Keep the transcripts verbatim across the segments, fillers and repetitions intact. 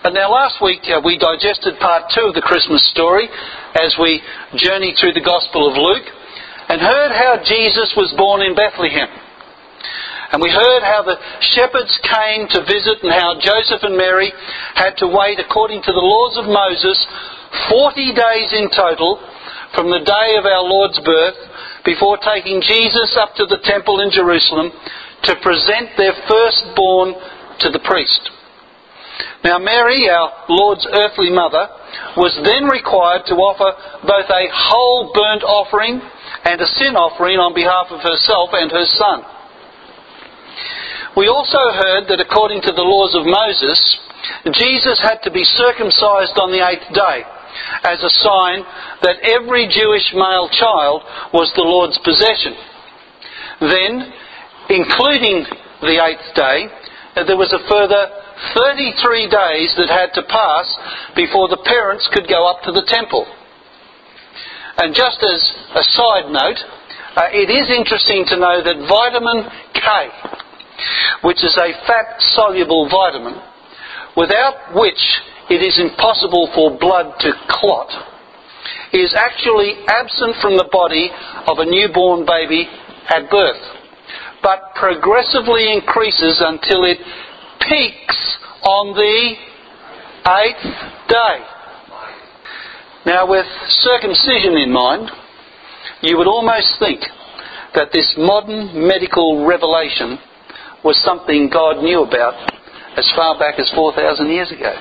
And now last week uh, we digested part two of the Christmas story as we journeyed through the Gospel of Luke and heard how Jesus was born in Bethlehem. And we heard how the shepherds came to visit and how Joseph and Mary had to wait, according to the laws of Moses, forty days in total from the day of our Lord's birth before taking Jesus up to the temple in Jerusalem to present their firstborn to the priest. Now Mary, our Lord's earthly mother, was then required to offer both a whole burnt offering and a sin offering on behalf of herself and her son. We also heard that according to the laws of Moses, Jesus had to be circumcised on the eighth day as a sign that every Jewish male child was the Lord's possession. Then, including the eighth day, there was a further thirty-three days that had to pass before the parents could go up to the temple. And just as a side note, uh, it is interesting to know that vitamin K, which is a fat-soluble vitamin, without which it is impossible for blood to clot, is actually absent from the body of a newborn baby at birth, but progressively increases until it peaks on the eighth day. Now, with circumcision in mind, you would almost think that this modern medical revelation was something God knew about as far back as four thousand years ago.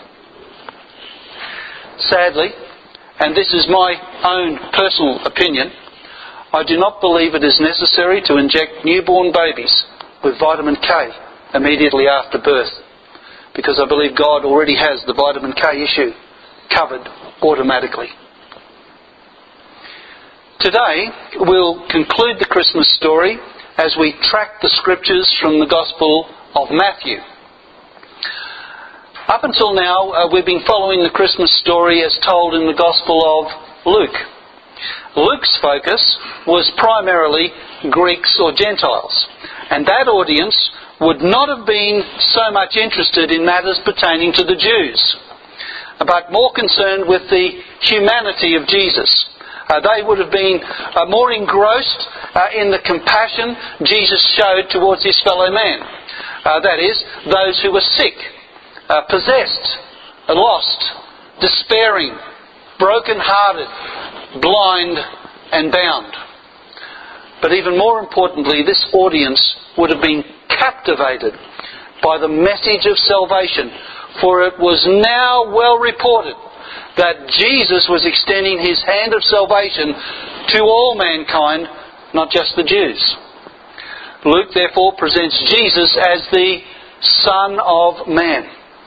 Sadly, and this is my own personal opinion, I do not believe it is necessary to inject newborn babies with vitamin K immediately after birth, because I believe God already has the vitamin K issue covered automatically. Today we'll conclude the Christmas story as we track the scriptures from the Gospel of Matthew. Up until now, uh, we've been following the Christmas story as told in the Gospel of Luke. Luke's focus was primarily Greeks or Gentiles, and that audience would not have been so much interested in matters pertaining to the Jews, but more concerned with the humanity of Jesus. Uh, they would have been uh, more engrossed uh, in the compassion Jesus showed towards his fellow man. Uh, that is, those who were sick, uh, possessed, lost, despairing, broken-hearted, blind and bound. But even more importantly, this audience would have been captivated by the message of salvation, for it was now well reported that Jesus was extending his hand of salvation to all mankind, not just the Jews. Luke therefore presents Jesus as the Son of Man.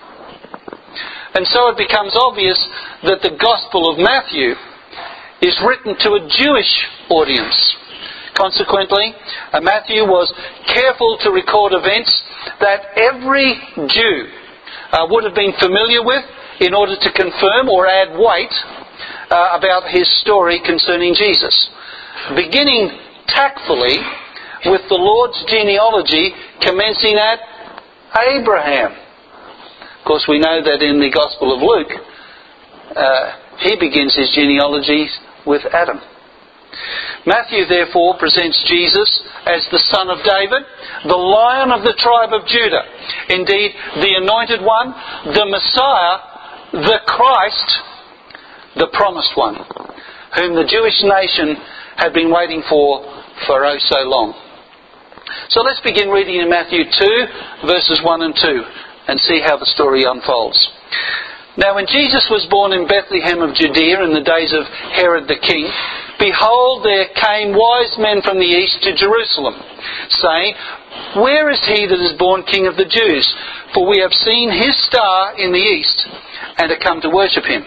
And so it becomes obvious that the Gospel of Matthew is written to a Jewish audience. Consequently, Matthew was careful to record events that every Jew uh, would have been familiar with in order to confirm or add weight uh, about his story concerning Jesus. Beginning tactfully with the Lord's genealogy commencing at Abraham. Of course, we know that in the Gospel of Luke, uh, he begins his genealogy with Adam. Matthew therefore presents Jesus as the Son of David, the Lion of the tribe of Judah. Indeed, the Anointed One, the Messiah, the Christ, the Promised One, whom the Jewish nation had been waiting for for oh so long. So let's begin reading in Matthew two, verses one and two, and see how the story unfolds. Now when Jesus was born in Bethlehem of Judea in the days of Herod the king, behold, there came wise men from the east to Jerusalem, saying, Where is he that is born King of the Jews? For we have seen his star in the east, and are come to worship him.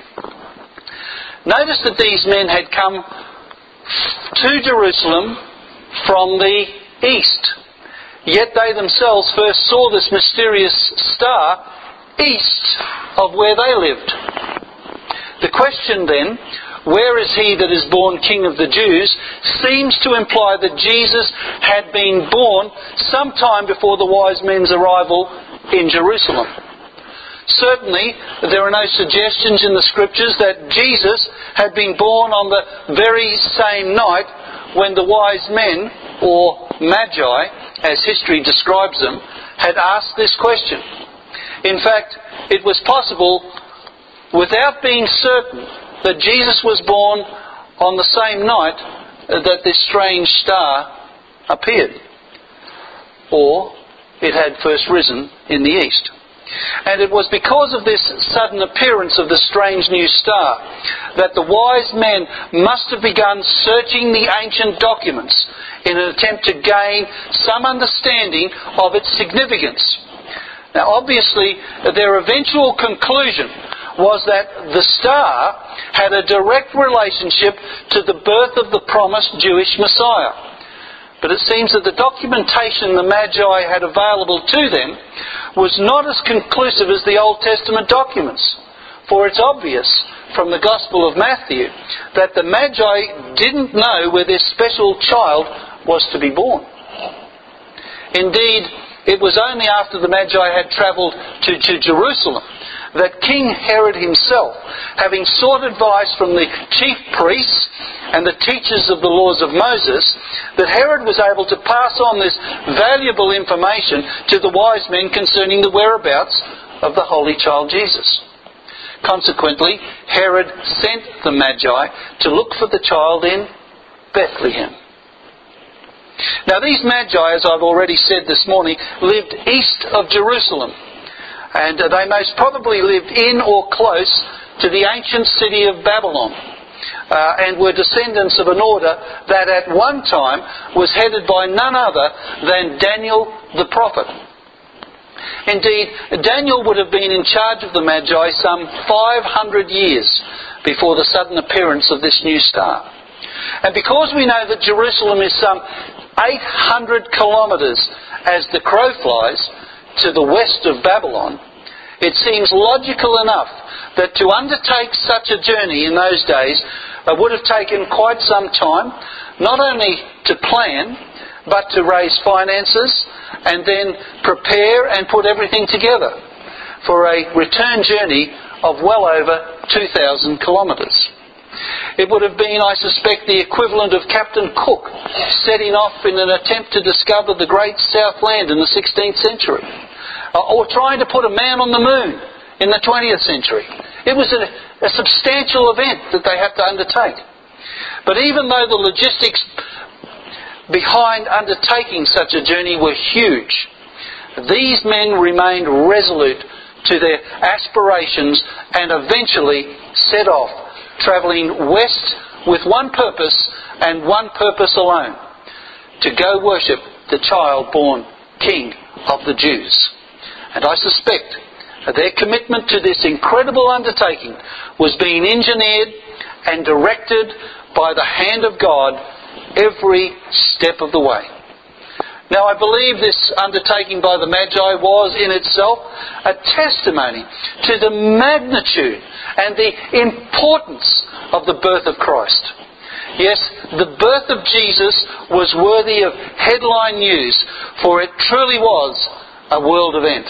Notice that these men had come to Jerusalem from the east, yet they themselves first saw this mysterious star east of where they lived. The question then, where is he that is born King of the Jews, seems to imply that Jesus had been born sometime before the wise men's arrival in Jerusalem. Certainly, there are no suggestions in the Scriptures that Jesus had been born on the very same night when the wise men, or magi, as history describes them, had asked this question. In fact, it was possible, without being certain, that Jesus was born on the same night that this strange star appeared. Or it had first risen in the east. And it was because of this sudden appearance of the strange new star that the wise men must have begun searching the ancient documents in an attempt to gain some understanding of its significance. Now, obviously, their eventual conclusion was that the star had a direct relationship to the birth of the promised Jewish Messiah. But it seems that the documentation the Magi had available to them was not as conclusive as the Old Testament documents. For it's obvious from the Gospel of Matthew that the Magi didn't know where this special child was to be born. Indeed, it was only after the Magi had travelled to, to Jerusalem that King Herod himself, having sought advice from the chief priests and the teachers of the laws of Moses, that Herod was able to pass on this valuable information to the wise men concerning the whereabouts of the Holy Child Jesus. Consequently, Herod sent the Magi to look for the child in Bethlehem. Now, these Magi, as I've already said this morning, lived east of Jerusalem. And they most probably lived in or close to the ancient city of Babylon, uh, and were descendants of an order that at one time was headed by none other than Daniel the prophet. Indeed, Daniel would have been in charge of the Magi some five hundred years before the sudden appearance of this new star. And because we know that Jerusalem is some eight hundred kilometres as the crow flies to the west of Babylon, it seems logical enough that to undertake such a journey in those days uh, would have taken quite some time, not only to plan, but to raise finances and then prepare and put everything together for a return journey of well over two thousand kilometres. It would have been, I suspect, the equivalent of Captain Cook setting off in an attempt to discover the great South Land in the sixteenth century. Or trying to put a man on the moon in the twentieth century. It was a, a substantial event that they had to undertake. But even though the logistics behind undertaking such a journey were huge, these men remained resolute to their aspirations and eventually set off, travelling west with one purpose and one purpose alone: to go worship the child born King of the Jews. And I suspect that their commitment to this incredible undertaking was being engineered and directed by the hand of God every step of the way. Now, I believe this undertaking by the Magi was in itself a testimony to the magnitude and the importance of the birth of Christ. Yes, the birth of Jesus was worthy of headline news, for it truly was a world event.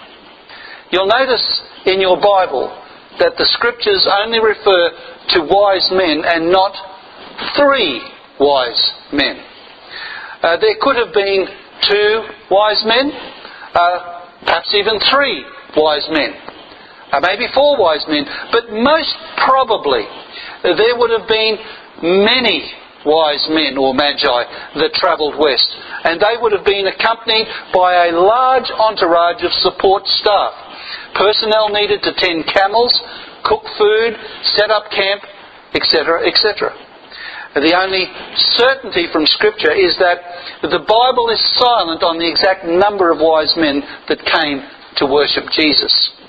You'll notice in your Bible that the Scriptures only refer to wise men and not three wise men. Uh, there could have been two wise men, uh, perhaps even three wise men, uh, maybe four wise men, but most probably there would have been many wise men or magi that travelled west, and they would have been accompanied by a large entourage of support staff, personnel needed to tend camels, cook food, set up camp, et cetera, et cetera. The only certainty from Scripture is that the Bible is silent on the exact number of wise men that came to worship Jesus.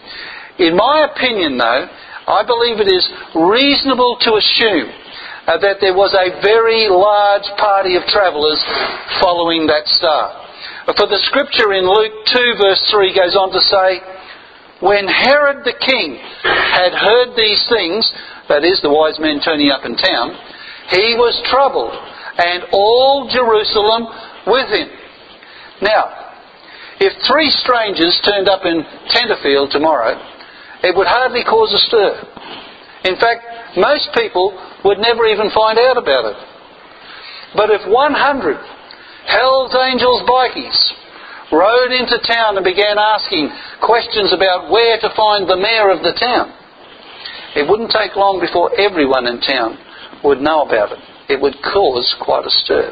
In my opinion, though, I believe it is reasonable to assume uh, that there was a very large party of travellers following that star. For the Scripture in Luke two verse three goes on to say, "When Herod the king had heard these things," that is, the wise men turning up in town, "he was troubled, and all Jerusalem with him." Now, if three strangers turned up in Tenterfield tomorrow it would hardly cause a stir. In fact, most people would never even find out about it. But if one hundred Hell's Angels bikies rode into town and began asking questions about where to find the mayor of the town, it wouldn't take long before everyone in town would know about it. It would cause quite a stir.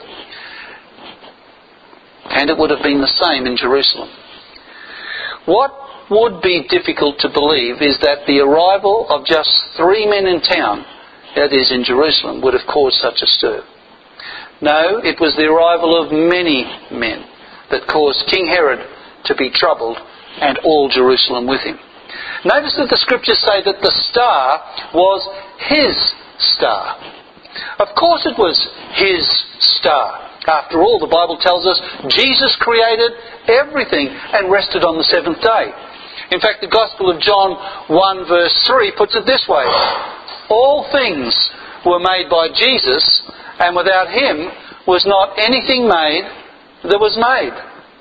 And it would have been the same in Jerusalem. What would be difficult to believe is that the arrival of just three men in town, that is in Jerusalem, would have caused such a stir. No, it was the arrival of many men that caused King Herod to be troubled, and all Jerusalem with him. Notice that the scriptures say that the star was his star. Of course it was his star. After all, the Bible tells us Jesus created everything and rested on the seventh day. In fact, the Gospel of John one verse three puts it this way: all things were made by Jesus, and without him was not anything made that was made.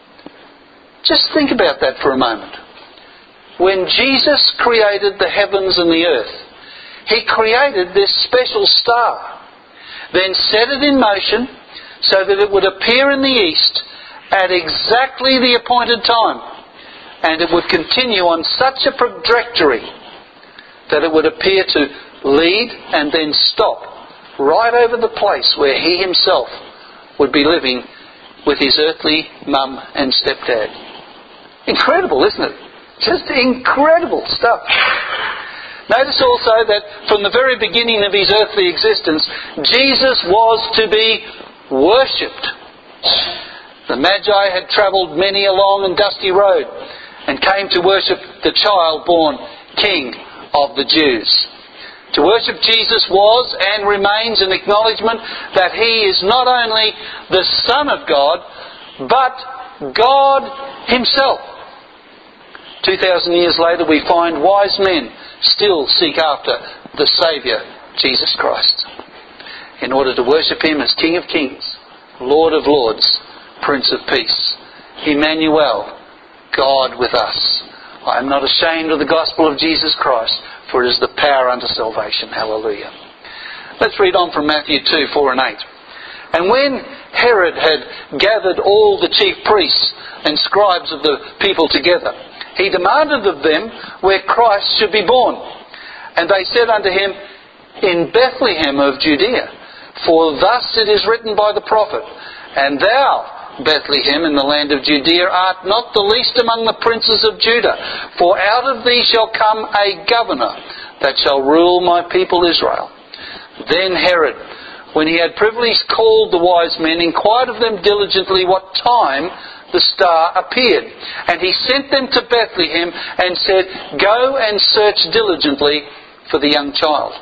Just think about that for a moment. When Jesus created the heavens and the earth, he created this special star, then set it in motion so that it would appear in the east at exactly the appointed time, and it would continue on such a trajectory that it would appear to lead and then stop right over the place where he himself would be living with his earthly mum and stepdad. Incredible, isn't it? Just incredible stuff. Notice also that from the very beginning of his earthly existence, Jesus was to be worshipped. The Magi had travelled many a long and dusty road and came to worship the child born King of the Jews. To worship Jesus was and remains an acknowledgement that he is not only the Son of God, but God himself. Two thousand years later, we find wise men still seek after the Saviour, Jesus Christ, in order to worship him as King of Kings, Lord of Lords, Prince of Peace, Emmanuel, God with us. I am not ashamed of the gospel of Jesus Christ, for it is the power unto salvation. Hallelujah. Let's read on from Matthew two, four and eight. And when Herod had gathered all the chief priests and scribes of the people together, he demanded of them where Christ should be born. And they said unto him, In Bethlehem of Judea, for thus it is written by the prophet, And thou, Bethlehem in the land of Judea, art not the least among the princes of Judah, for out of thee shall come a governor that shall rule my people Israel. Then Herod, when he had privily called the wise men, inquired of them diligently what time the star appeared. And he sent them to Bethlehem and said, Go and search diligently for the young child.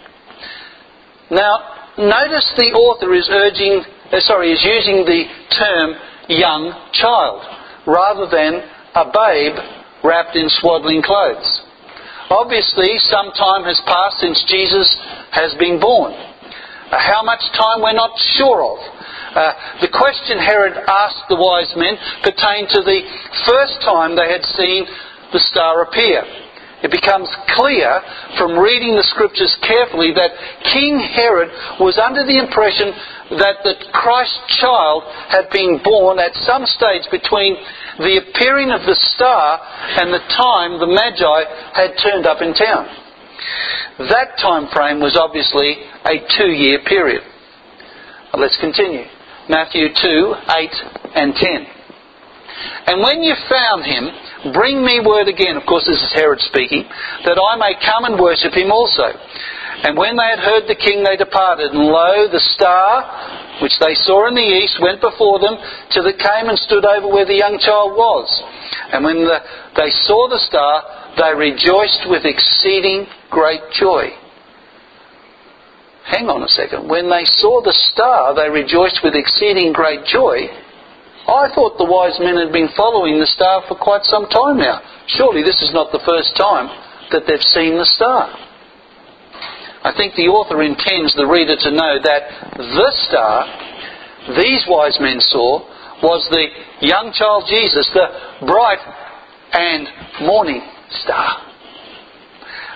Now, notice the author is urging Uh, sorry, is using the term young child rather than a babe wrapped in swaddling clothes. Obviously, some time has passed since Jesus has been born. Uh, how much time we're not sure of. Uh, the question Herod asked the wise men pertained to the first time they had seen the star appear. It becomes clear from reading the scriptures carefully that King Herod was under the impression that the Christ child had been born at some stage between the appearing of the star and the time the Magi had turned up in town. That time frame was obviously a two-year period. Let's continue. Matthew two, eight and ten. And when you found him, bring me word again, of course this is Herod speaking, that I may come and worship him also. And when they had heard the king, they departed. And lo, the star, which they saw in the east, went before them, till it came and stood over where the young child was. And when the, they saw the star, they rejoiced with exceeding great joy. Hang on a second. When they saw the star, they rejoiced with exceeding great joy. I thought the wise men had been following the star for quite some time now. Surely this is not the first time that they've seen the star. I think the author intends the reader to know that the star these wise men saw was the young child Jesus, the bright and morning star.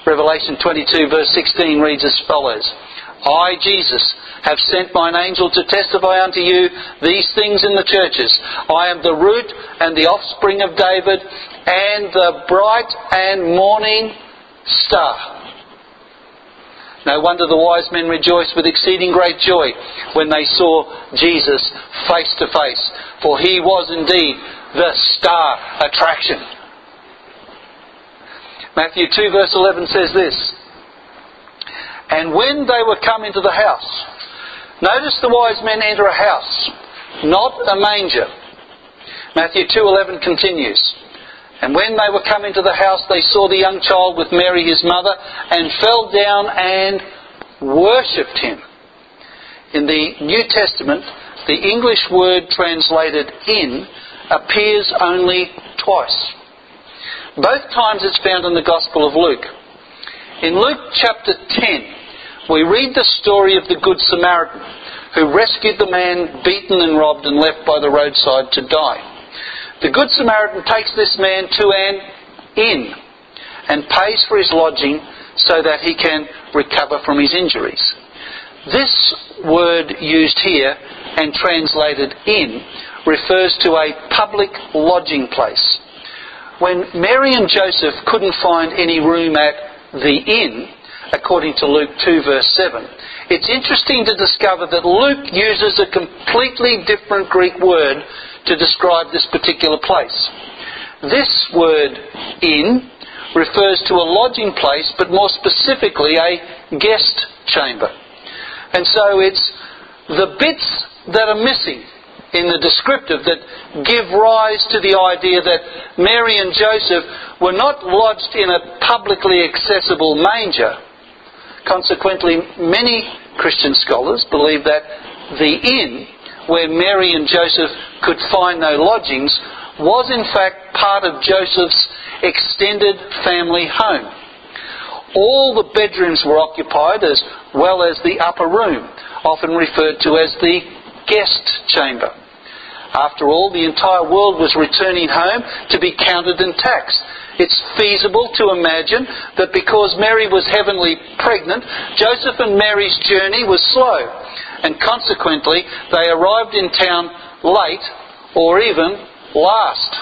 Revelation twenty-two verse sixteen reads as follows: I, Jesus, have sent mine angel to testify unto you these things in the churches. I am the root and the offspring of David, and the bright and morning star. No wonder the wise men rejoiced with exceeding great joy when they saw Jesus face to face, for he was indeed the star attraction. Matthew two verse eleven says this: And when they were come into the house, notice the wise men enter a house, not a manger. Matthew two eleven continues: And when they were come into the house, they saw the young child with Mary his mother, and fell down and worshipped him. In the New Testament, the English word translated in appears only twice. Both times it's found in the Gospel of Luke. In Luke chapter ten, we read the story of the Good Samaritan who rescued the man beaten and robbed and left by the roadside to die. The Good Samaritan takes this man to an inn and pays for his lodging so that he can recover from his injuries. This word used here and translated in refers to a public lodging place. When Mary and Joseph couldn't find any room at the inn, according to Luke two verse seven, it's interesting to discover that Luke uses a completely different Greek word to describe this particular place. This word inn refers to a lodging place, but more specifically a guest chamber. And so it's the bits that are missing in the descriptive that give rise to the idea that Mary and Joseph were not lodged in a publicly accessible manger. Consequently, many Christian scholars believe that the inn where Mary and Joseph could find no lodgings was in fact part of Joseph's extended family home. All the bedrooms were occupied, as well as the upper room, often referred to as the guest chamber. After all, the entire world was returning home to be counted and taxed. It's feasible to imagine that because Mary was heavenly pregnant, Joseph and Mary's journey was slow, and consequently they arrived in town late or even last.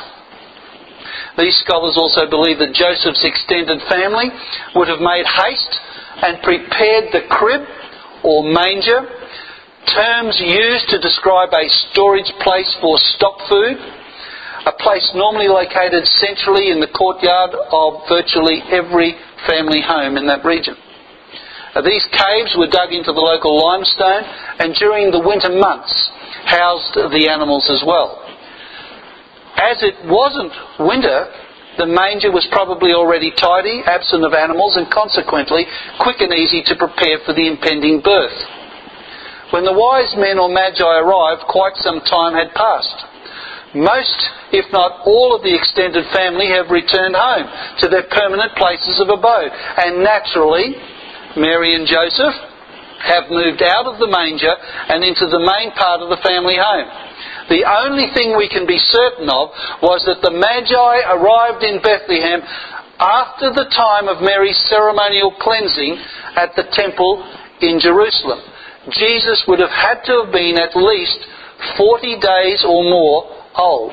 These scholars also believe that Joseph's extended family would have made haste and prepared the crib or manger, terms used to describe a storage place for stock food, a place normally located centrally in the courtyard of virtually every family home in that region. Now, these caves were dug into the local limestone and during the winter months housed the animals as well. As it wasn't winter, the manger was probably already tidy, absent of animals, and consequently quick and easy to prepare for the impending birth. When the wise men or magi arrived, quite some time had passed. Most, if not all, of the extended family have returned home to their permanent places of abode. And naturally, Mary and Joseph have moved out of the manger and into the main part of the family home. The only thing we can be certain of was that the Magi arrived in Bethlehem after the time of Mary's ceremonial cleansing at the temple in Jerusalem. Jesus would have had to have been at least forty days or more old.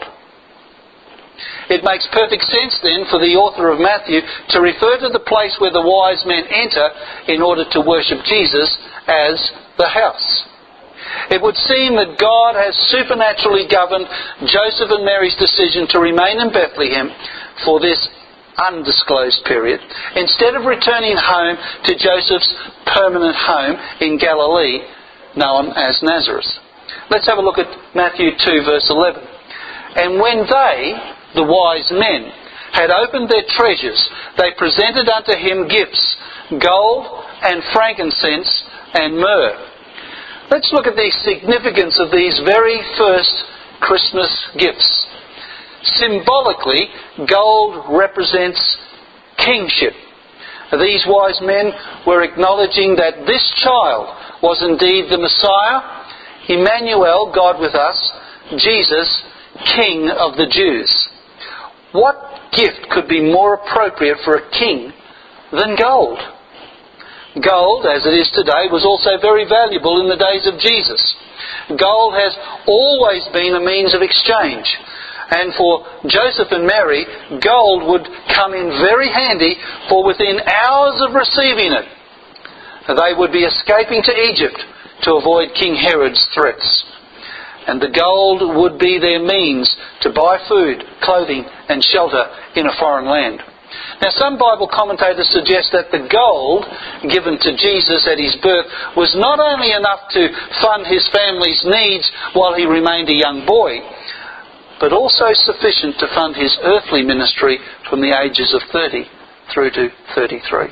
It makes perfect sense then for the author of Matthew to refer to the place where the wise men enter in order to worship Jesus as the house. It would seem that God has supernaturally governed Joseph and Mary's decision to remain in Bethlehem for this undisclosed period, instead of returning home to Joseph's permanent home in Galilee, known as Nazareth. Let's have a look at Matthew two verse eleven. And when they, the wise men, had opened their treasures, they presented unto him gifts, gold and frankincense and myrrh. Let's look at the significance of these very first Christmas gifts. Symbolically, gold represents kingship. These wise men were acknowledging that this child was indeed the Messiah, Emmanuel, God with us, Jesus, King of the Jews. What gift could be more appropriate for a king than gold. Gold, as it is today, was also very valuable in the days of Jesus. Gold has always been a means of exchange. And for Joseph and Mary, gold would come in very handy, for within hours of receiving it, they would be escaping to Egypt to avoid King Herod's threats. And the gold would be their means to buy food, clothing and shelter in a foreign land. Now, some Bible commentators suggest that the gold given to Jesus at his birth was not only enough to fund his family's needs while he remained a young boy, but also sufficient to fund his earthly ministry from the ages of thirty through to thirty-three.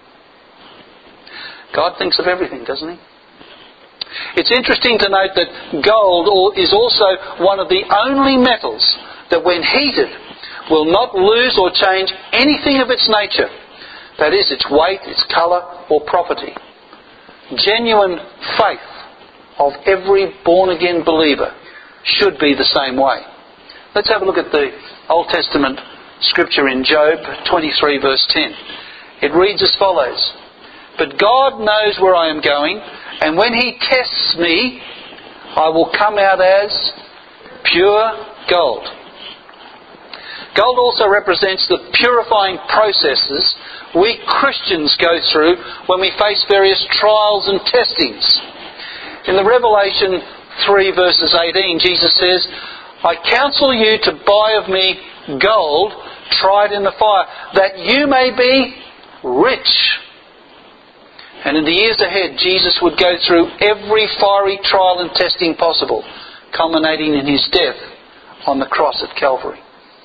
God thinks of everything, doesn't he? It's interesting to note that gold is also one of the only metals that when heated will not lose or change anything of its nature. That is, its weight, its colour or property. Genuine faith of every born-again believer should be the same way. Let's have a look at the Old Testament scripture in Job twenty-three verse ten. It reads as follows: "But God knows where I am going, and when he tests me, I will come out as pure gold." Gold also represents the purifying processes we Christians go through when we face various trials and testings. In the Revelation three verses eighteen, Jesus says, "I counsel you to buy of me gold tried in the fire, that you may be rich." And in the years ahead, Jesus would go through every fiery trial and testing possible, culminating in his death on the cross at Calvary.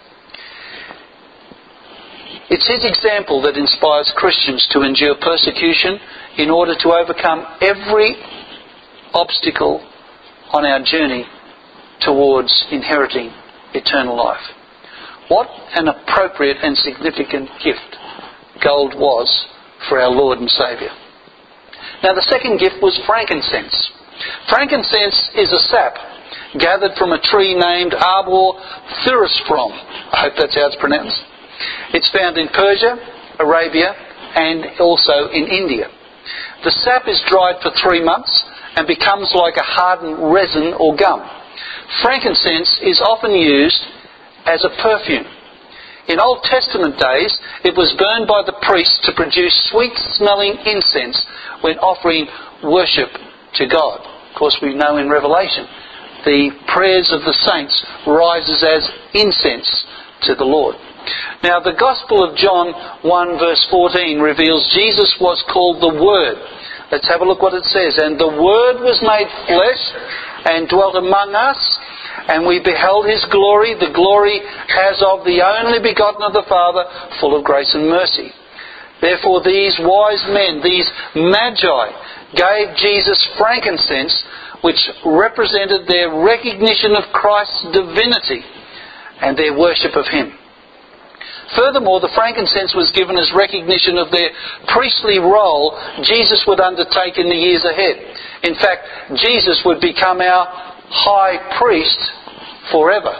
It's his example that inspires Christians to endure persecution in order to overcome every obstacle on our journey towards inheriting eternal life. What an appropriate and significant gift gold was for our Lord and Saviour. Now, the second gift was frankincense. Frankincense is a sap gathered from a tree named Arbor Thyrisphron. I hope that's how it's pronounced. It's found in Persia, Arabia and also in India. The sap is dried for three months and becomes like a hardened resin or gum. Frankincense is often used as a perfume. In Old Testament days, it was burned by the priests to produce sweet-smelling incense when offering worship to God. Of course, we know in Revelation, the prayers of the saints rises as incense to the Lord. Now, the Gospel of John one verse fourteen reveals Jesus was called the Word. Let's have a look what it says. "And the Word was made flesh and dwelt among us, and we beheld his glory, the glory as of the only begotten of the Father, full of grace and mercy." Therefore these wise men, these magi, gave Jesus frankincense, which represented their recognition of Christ's divinity and their worship of him. Furthermore, the frankincense was given as recognition of their priestly role Jesus would undertake in the years ahead. In fact, Jesus would become our high priest forever.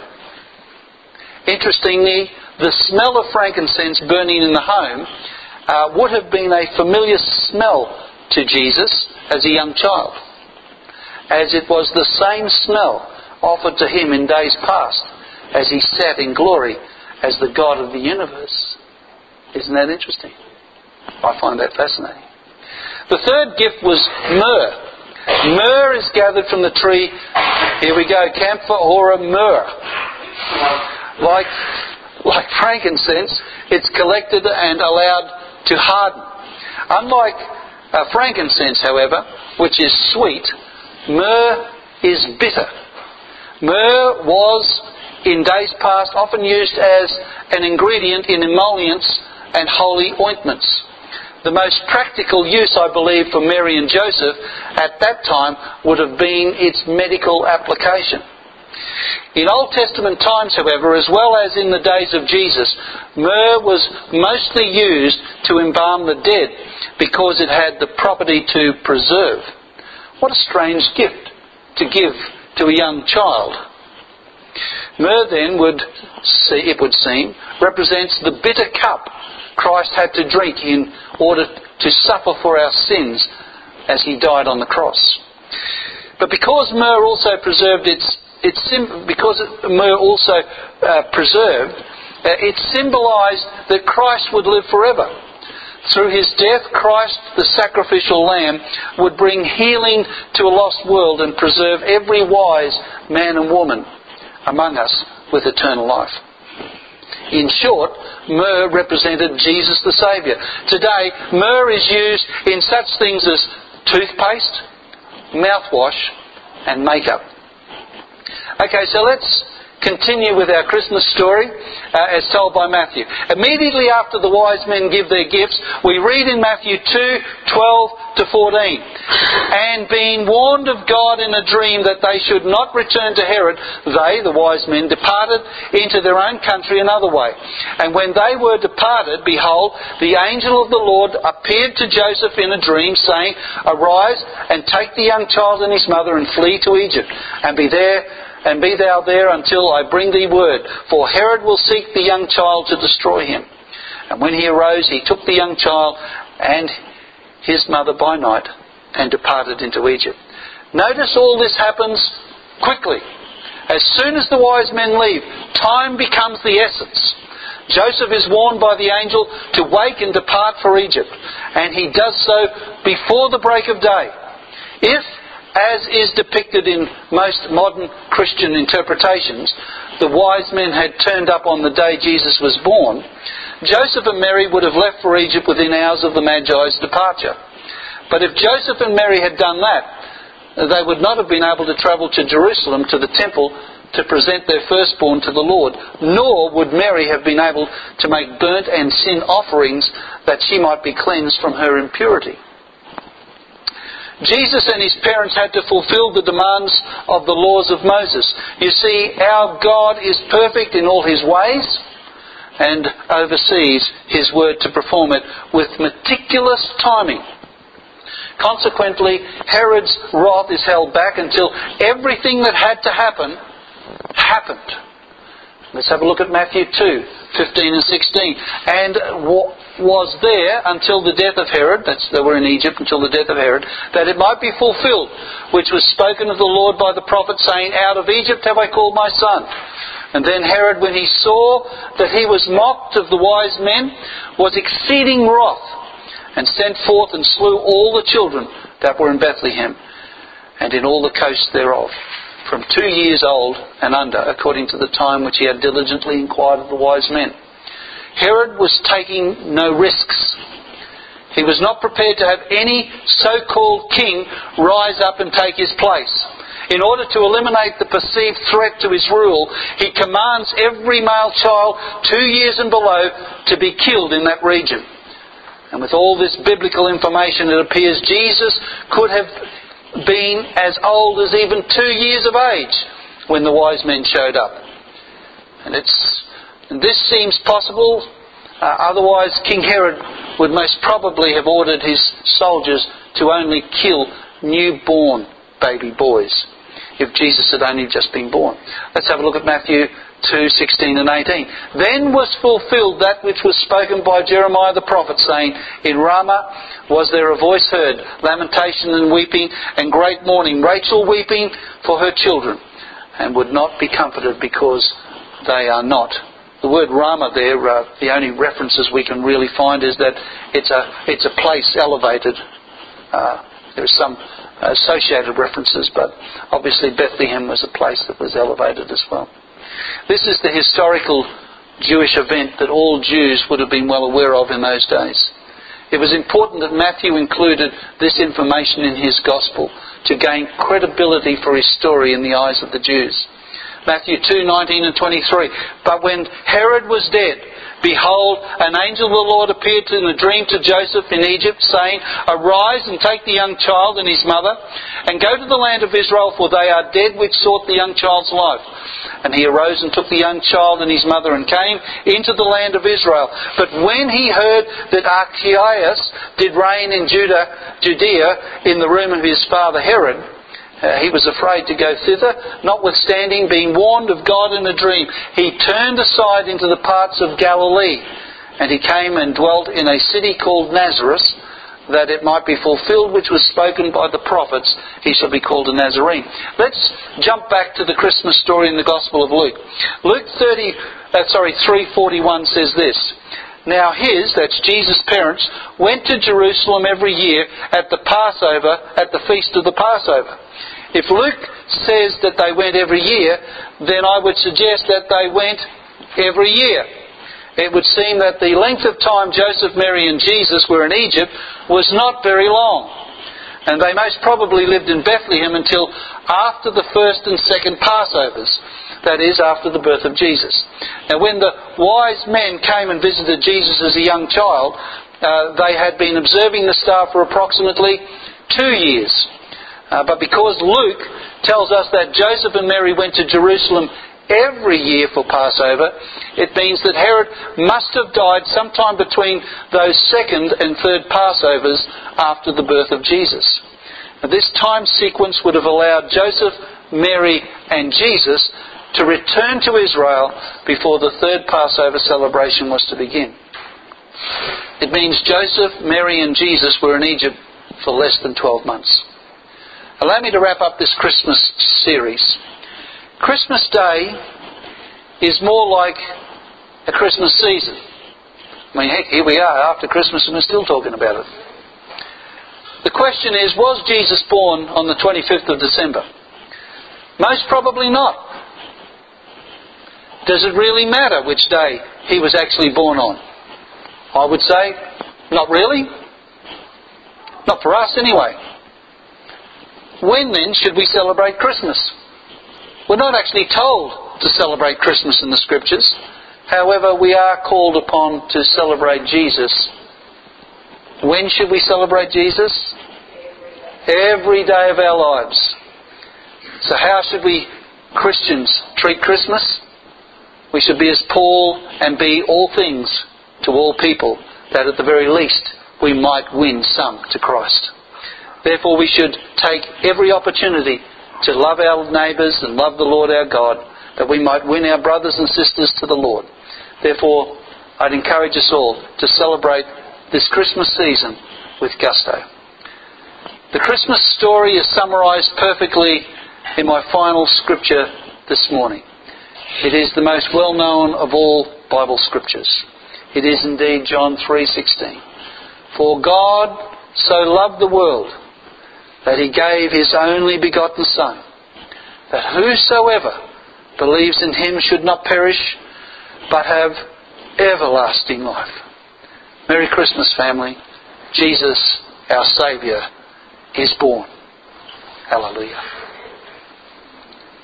Interestingly, the smell of frankincense burning in the home uh, would have been a familiar smell to Jesus as a young child, as it was the same smell offered to him in days past as he sat in glory as the God of the universe. Isn't that interesting? I find that fascinating. The third gift was myrrh. Myrrh is gathered from the tree, here we go, Camphora myrrh. Like, like frankincense, it's collected and allowed to harden. Unlike uh, frankincense, however, which is sweet, myrrh is bitter. Myrrh was, in days past, often used as an ingredient in emollients and holy ointments. The most practical use, I believe, for Mary and Joseph at that time would have been its medical application. In Old Testament times, however, as well as in the days of Jesus, myrrh was mostly used to embalm the dead because it had the property to preserve. What a strange gift to give to a young child. Myrrh then would, see, it would seem, represents the bitter cup Christ had to drink in order to suffer for our sins as he died on the cross. But because myrrh also preserved its, its because myrrh also uh, preserved, uh, it symbolised that Christ would live forever. Through his death, Christ, the sacrificial lamb, would bring healing to a lost world and preserve every wise man and woman among us with eternal life. In short, myrrh represented Jesus the Saviour. Today, myrrh is used in such things as toothpaste, mouthwash and makeup. Okay, so let's continue with our Christmas story uh, as told by Matthew. Immediately after the wise men give their gifts, we read in Matthew two, twelve to fourteen. And being warned of God in a dream that they should not return to Herod, they, the wise men, departed into their own country another way. And when they were departed, behold, the angel of the Lord appeared to Joseph in a dream, saying, Arise and take the young child and his mother and flee to Egypt, and be there And be thou there until I bring thee word, for Herod will seek the young child to destroy him. And when he arose, he took the young child and his mother by night and departed into Egypt. Notice all this happens quickly. As soon as the wise men leave, time becomes the essence. Joseph is warned by the angel to wake and depart for Egypt, and he does so before the break of day. If, as is depicted in most modern Christian interpretations, the wise men had turned up on the day Jesus was born, Joseph and Mary would have left for Egypt within hours of the Magi's departure. But if Joseph and Mary had done that, they would not have been able to travel to Jerusalem to the temple to present their firstborn to the Lord, nor would Mary have been able to make burnt and sin offerings that she might be cleansed from her impurity. Jesus and his parents had to fulfill the demands of the laws of Moses. You see, our God is perfect in all his ways and oversees his word to perform it with meticulous timing. Consequently, Herod's wrath is held back until everything that had to happen, happened. Let's have a look at Matthew two, fifteen and sixteen. And was there until the death of Herod, that's they were in Egypt until the death of Herod, that it might be fulfilled, which was spoken of the Lord by the prophet, saying, Out of Egypt have I called my son. And then Herod, when he saw that he was mocked of the wise men, was exceeding wroth, and sent forth and slew all the children that were in Bethlehem, and in all the coasts thereof, from two years old and under, according to the time which he had diligently inquired of the wise men. Herod was taking no risks. He was not prepared to have any so-called king rise up and take his place. In order to eliminate the perceived threat to his rule, he commands every male child two years and below to be killed in that region. And with all this biblical information, it appears Jesus could have been as old as even two years of age when the wise men showed up. And it's and this seems possible, uh, otherwise King Herod would most probably have ordered his soldiers to only kill newborn baby boys if Jesus had only just been born. Let's have a look at Matthew two, sixteen and eighteen. Then was fulfilled that which was spoken by Jeremiah the prophet, saying, In Ramah was there a voice heard, lamentation and weeping, and great mourning, Rachel weeping for her children, and would not be comforted because they are not. The word Ramah there, uh, the only references we can really find is that it's a it's a place elevated. Uh, there are some associated references, but obviously Bethlehem was a place that was elevated as well. This is the historical Jewish event that all Jews would have been well aware of in those days. It was important that Matthew included this information in his gospel to gain credibility for his story in the eyes of the Jews. Matthew two, nineteen and twenty-three. But when Herod was dead, behold, an angel of the Lord appeared in a dream to Joseph in Egypt, saying, Arise and take the young child and his mother, and go to the land of Israel, for they are dead which sought the young child's life. And he arose and took the young child and his mother, and came into the land of Israel. But when he heard that Archelaus did reign in Judah, Judea, in the room of his father Herod, Uh, he was afraid to go thither, notwithstanding being warned of God in a dream. He turned aside into the parts of Galilee. And he came and dwelt in a city called Nazareth, that it might be fulfilled which was spoken by the prophets, he shall be called a Nazarene. Let's jump back to the Christmas story in the Gospel of Luke. Luke thirty, uh, sorry, three forty-one says this. Now his, that's Jesus' parents, went to Jerusalem every year at the Passover, at the feast of the Passover. If Luke says that they went every year, then I would suggest that they went every year. It would seem that the length of time Joseph, Mary and Jesus were in Egypt was not very long. And they most probably lived in Bethlehem until after the first and second Passovers. That is, after the birth of Jesus. Now when the wise men came and visited Jesus as a young child, uh, they had been observing the star for approximately two years. Uh, but because Luke tells us that Joseph and Mary went to Jerusalem every year for Passover, it means that Herod must have died sometime between those second and third Passovers after the birth of Jesus. Now, this time sequence would have allowed Joseph, Mary and Jesus to return to Israel before the third Passover celebration was to begin. It means Joseph, Mary and Jesus were in Egypt for less than twelve months. Allow me to wrap up this Christmas series. Christmas Day is more like a Christmas season. I mean, heck, here we are after Christmas and we're still talking about it. The question is, was Jesus born on the twenty-fifth of December? Most probably not. Does it really matter which day he was actually born on? I would say, not really. Not for us anyway. When then should we celebrate Christmas? We're not actually told to celebrate Christmas in the Scriptures. However, we are called upon to celebrate Jesus. When should we celebrate Jesus? Every day of our lives. So how should we Christians treat Christmas? We should be as Paul and be all things to all people, that at the very least we might win some to Christ. Therefore we should take every opportunity to love our neighbours and love the Lord our God, that we might win our brothers and sisters to the Lord. Therefore, I'd encourage us all to celebrate this Christmas season with gusto. The Christmas story is summarised perfectly in my final scripture this morning. It is the most well-known of all Bible scriptures. It is indeed John three sixteen. For God so loved the world that he gave his only begotten Son, that whosoever believes in him should not perish, but have everlasting life. Merry Christmas, family. Jesus, our Saviour, is born. Hallelujah.